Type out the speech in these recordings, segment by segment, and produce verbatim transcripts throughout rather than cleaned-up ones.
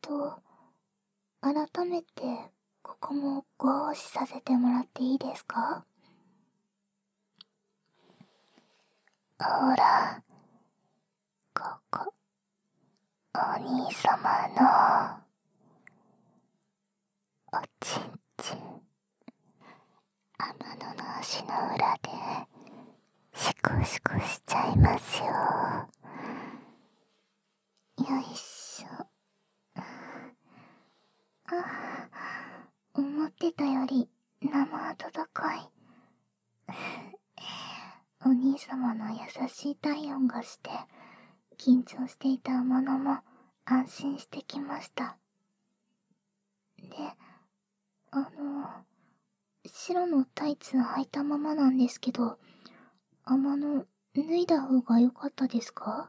と、改めて、ここもご奉仕させてもらっていいですか？ほら、ここ、お兄様の、おちんちん、天野の足の裏で、シコシコしちゃいますよ。よいしょ。あ、思ってたより生温かい。お兄様の優しい体温がして、緊張していたものも安心してきました。で、あの、白のタイツ履いたままなんですけど、天野、脱いだ方が良かったですか？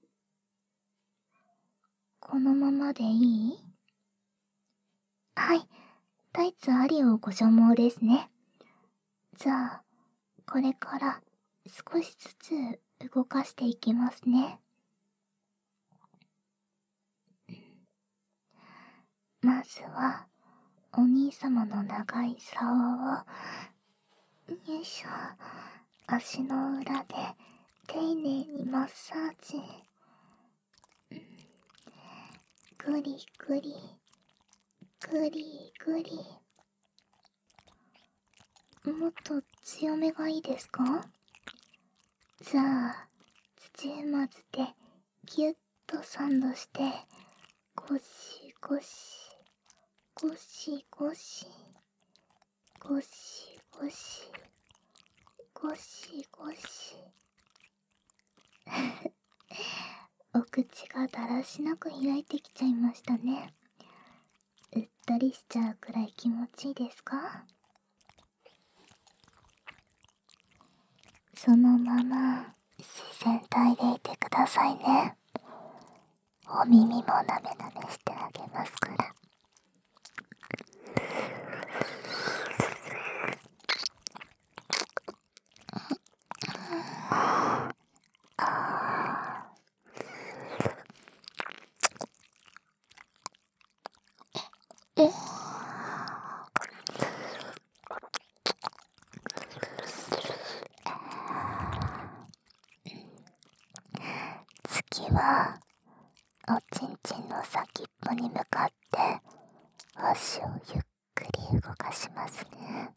このままでいい？はい、タイツありをご所望ですね。じゃあ、これから少しずつ動かしていきますね。まずは、お兄様の長い竿を、よいしょ、足の裏で丁寧にマッサージ。ぐりぐり、ぐりぐり。もっと強めがいいですか？じゃあ、土踏まずでギュッとサンドして、ゴシゴシ、ゴシゴシ、ゴシゴシ、ゴシゴシ。お口がだらしなく開いてきちゃいましたね。うっとりしちゃうくらい気持ちいいですか？そのまま自然体でいてくださいね。お耳もなめなめしてあげますから。次はおちんちんの先っぽに向かって足をゆっくり動かしますね。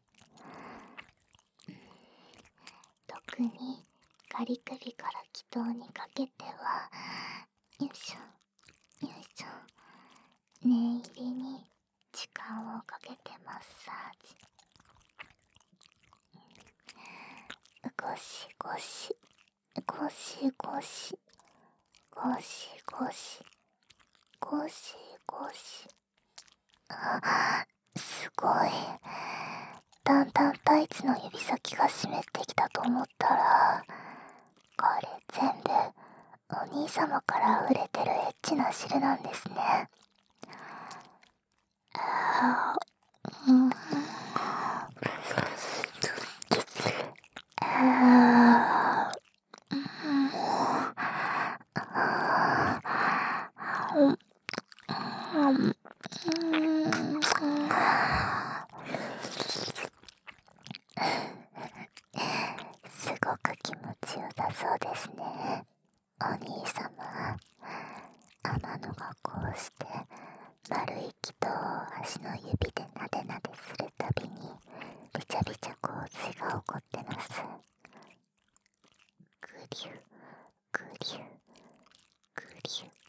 特にガリ首から気頭にかけては、よいしょよいしょ、念入りに時間をかけてマッサージ。ゴシゴシ、ゴシゴシ、ゴシゴシ、ゴシゴシ。あ、すごい。だんだんタイツの指先が湿ってきたと思ったら、これ全部お兄様から溢れてるエッチな汁なんですね。あー、うん、あー、うん、うん、すごく気持ちよさそうですね。お兄様、天野がこうして丸い気と足の指でなでなでするたびにびちゃびちゃ洪水が起こってます。ぐりゅぐりゅぐりゅ